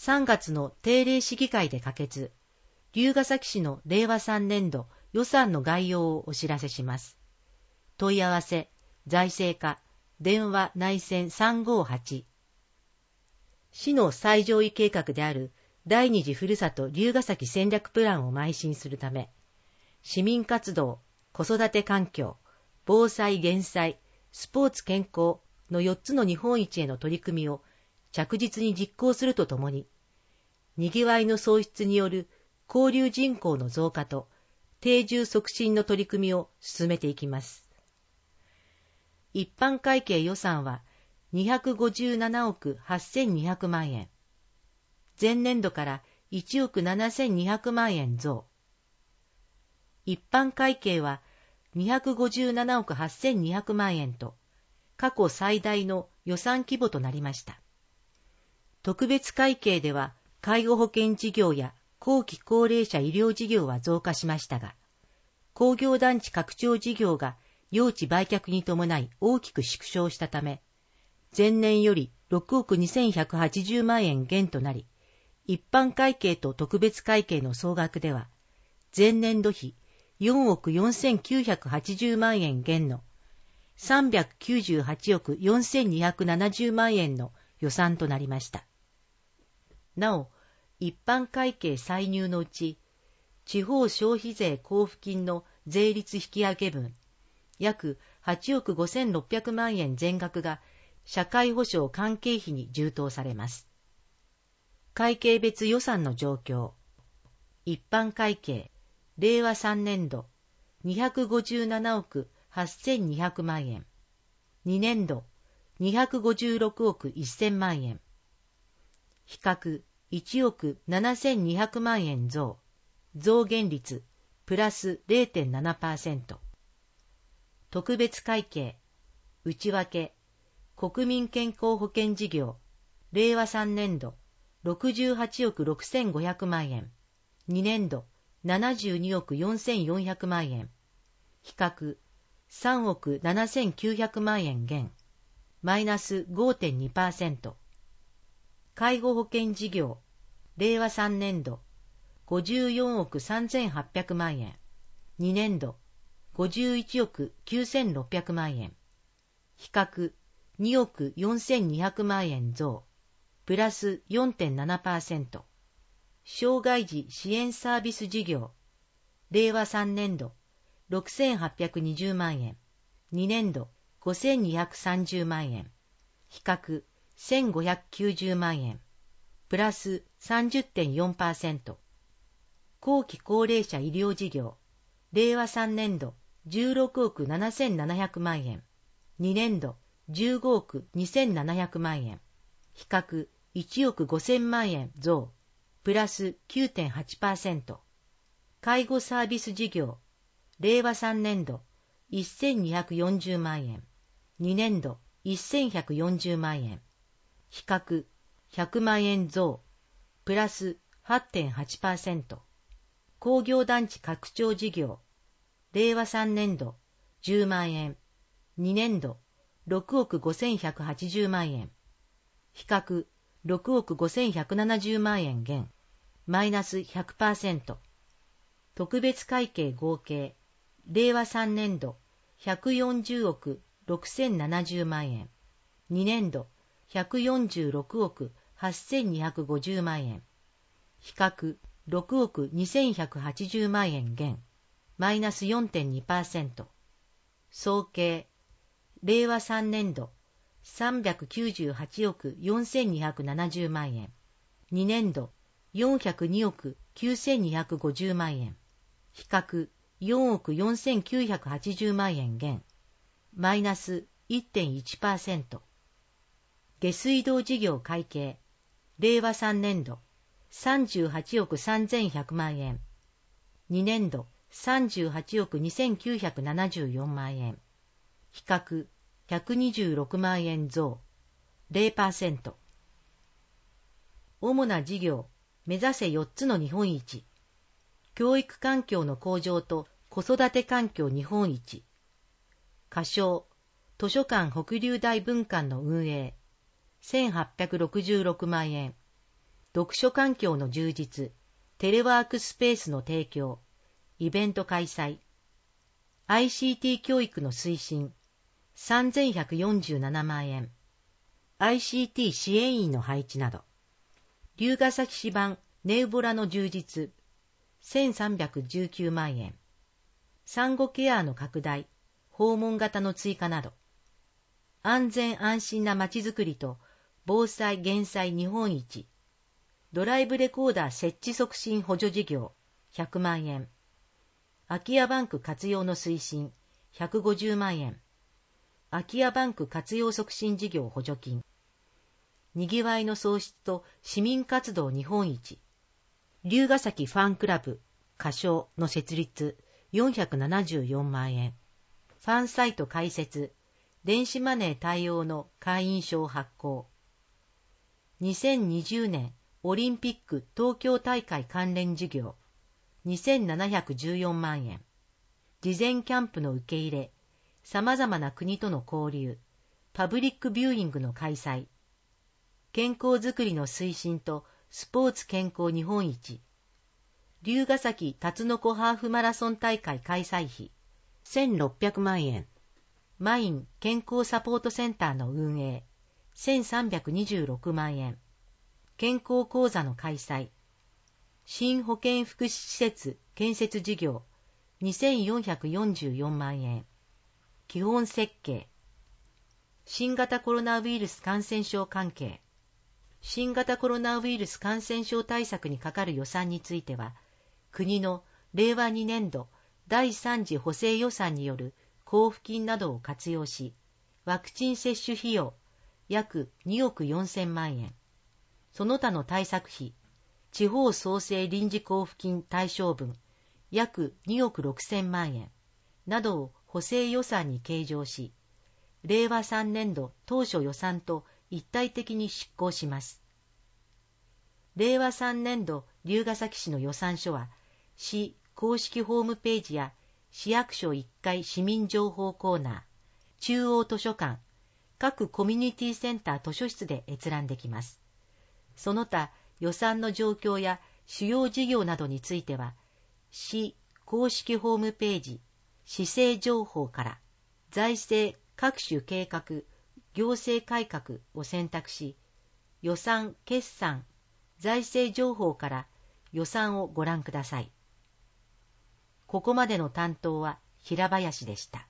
3月の定例市議会で可決、龍ケ崎市の令和3年度予算の概要をお知らせします。問い合わせ、財政課、電話内線358。市の最上位計画である第二次ふるさと龍ケ崎戦略プランを邁進するため、市民活動、子育て環境、防災減災、スポーツ健康の4つの日本一への取り組みを着実に実行するとともに、にぎわいの創出による交流人口の増加と定住促進の取り組みを進めていきます。一般会計予算は257億8200万円。前年度から1億7200万円増。一般会計は257億8200万円と過去最大の予算規模となりました。特別会計では介護保険事業や後期高齢者医療事業は増加しましたが、工業団地拡張事業が用地売却に伴い大きく縮小したため、前年より6億2180万円減となり、一般会計と特別会計の総額では、前年度比4億4980万円減の398億4270万円の予算となりました。なお、一般会計歳入のうち、地方消費税交付金の税率引き上げ分、約8億5600万円全額が社会保障関係費に充当されます。会計別予算の状況。一般会計、令和3年度、257億8200万円。2年度、256億1000万円。比較、1億7200万円増。増減率、プラス 0.7%。特別会計、内訳、国民健康保険事業、令和3年度、68億6500万円。2年度、72億4400万円。比較、3億7900万円減。マイナス 5.2%。介護保険事業、令和3年度、54億3800万円。2年度、51億9600万円。比較、2億4200万円増。プラス 4.7%。障害児支援サービス事業、令和3年度、6820万円。2年度、5230万円。比較、1590万円。プラス 30.4%。後期高齢者医療事業、令和3年度、16億7700万円。2年度、15億2700万円。比較、1億5000万円増。プラス 9.8%。介護サービス事業、令和3年度、1240万円。2年度、1140万円。比較、100万円増。プラス 8.8%。工業団地拡張事業、令和3年度、10万円。2年度、6億5180万円。比較、6億5170万円減。マイナス 100%。特別会計合計、令和3年度、140億6070万円。2年度、146億8250万円。比較、6億2180万円減。マイナス 4.2%。総計、令和3年度、398億4270万円。2年度、402億9250万円。比較、4億4980万円減。マイナス 1.1%。下水道事業会計、令和3年度、38億3100万円。2年度、38億2974万円。比較、126万円増。0%。主な事業、目指せ4つの日本一。教育環境の向上と子育て環境日本一。仮称、図書館北流大文館の運営。1866万円。 読書環境の充実、テレワークスペースの提供、イベント開催、ICT 教育の推進、3147万円、ICT 支援員の配置など、龍ケ崎市版ネウボラの充実、1319万円、産後ケアの拡大、訪問型の追加など、安全安心なまちづくりと防災減災日本一、ドライブレコーダー設置促進補助事業100万円、空き家バンク活用の推進150万円、空き家バンク活用促進事業補助金、にぎわいの創出と市民活動日本一、龍ケ崎ファンクラブ歌唱の設立474万円、ファンサイト開設、電子マネー対応の会員証発行、2020年オリンピック東京大会関連事業2714万円、事前キャンプの受け入れ、様々な国との交流、パブリックビューイングの開催、健康づくりの推進とスポーツ健康日本一、龍ケ崎たつのこハーフマラソン大会開催費1600万円、マイン健康サポートセンターの運営1326万円、健康講座の開催、新保健福祉施設建設事業2444万円、基本設計、新型コロナウイルス感染症関係、新型コロナウイルス感染症対策にかかる予算については、国の令和2年度第3次補正予算による交付金などを活用し、ワクチン接種費用約2億4000万円、その他の対策費、地方創生臨時交付金対象分約2億6000万円などを補正予算に計上し、令和3年度当初予算と一体的に執行します。令和3年度龍ケ崎市の予算書は、市公式ホームページや市役所1階市民情報コーナー、中央図書館、各コミュニティセンター図書室で閲覧できます。その他予算の状況や主要事業などについては、市公式ホームページ、市政情報から財政各種計画、行政改革を選択し、予算決算、財政情報から予算をご覧ください。ここまでの担当は平林でした。